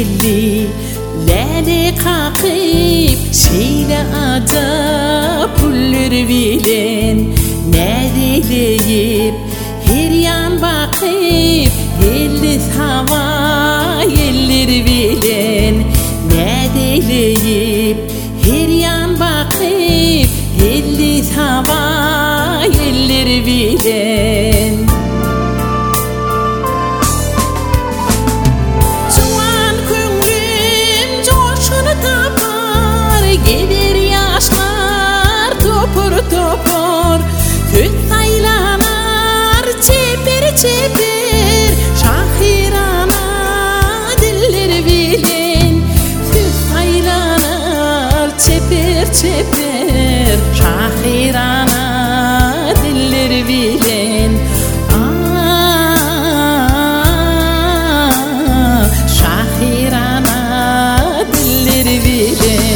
yelli lale kakıp şeyle ada puller bilen ne dileyip her yan bakıp yelli hava yeller bilen ne dileyip her yan bakıp yelli hava yeller bilen gelir yaşlar topur topur köz saylanar çeper çeper şahirana diller bilen köz saylanar çeper çeper şahirana diller bilen şahirana diller bilen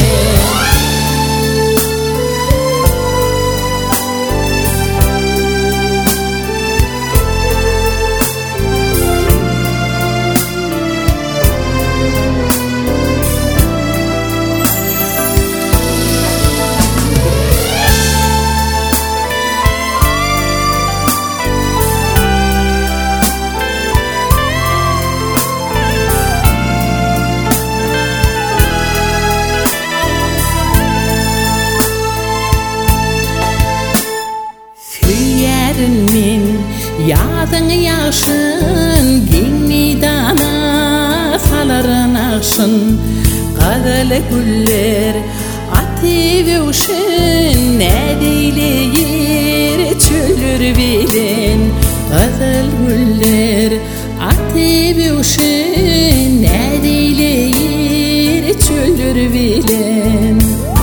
min yadın yaşın ginnidana saların akşın qadıl güller atıve uşun ne dileyir çöller bilen qadıl güller atıve uşun ne dileyir çöller bilen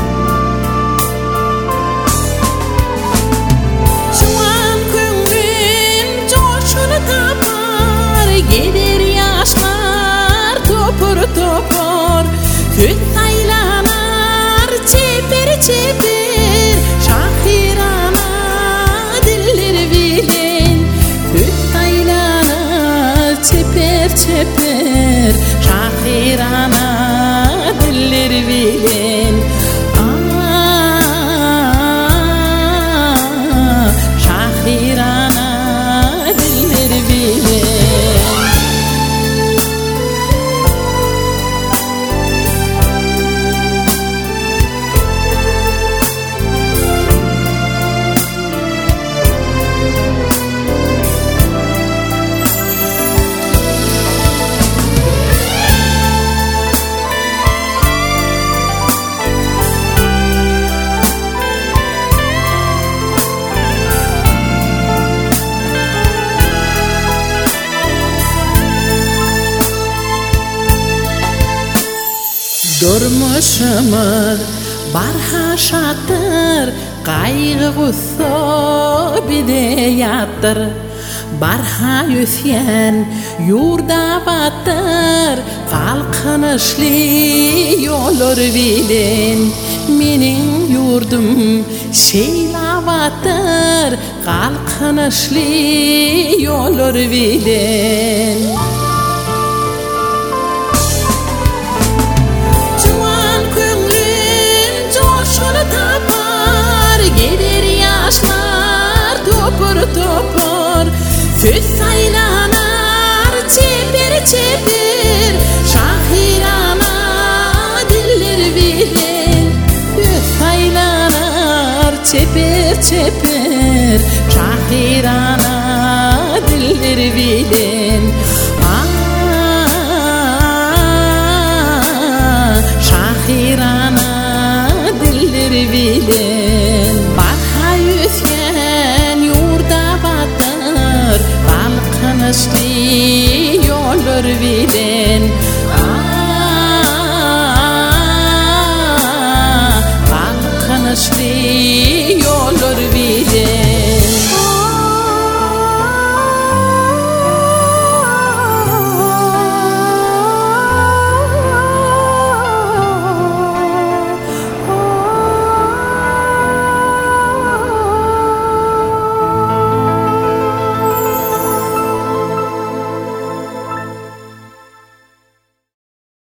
gelir yaşlar topur topur köz saylanar çeper çeper şahirana diller bilen köz saylanar çeper çeper şahirana diller bilen şahirana diller bilen durmuşumuz barha şattır kaygı gusso bideyattır barha yüsyen yurda battır kalkınışlı yolur bilen menin yurdum şeylavattır kalkınışlı yolur bilen gelir yaşlar topur topur köz saylanar çeper çeper şahirana diller bilen köz saylanar çeper çeper şahirana diller bilen şahirana diller bilen barha yüsyen yurda battır kalkınışlı yolur bilen kalkınışlı yolur bilen